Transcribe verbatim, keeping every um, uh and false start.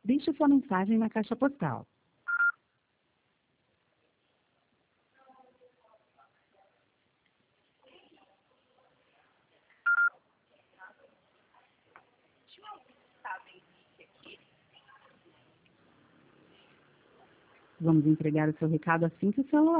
Deixe sua mensagem na caixa postal. Vamos entregar o seu recado assim que o celular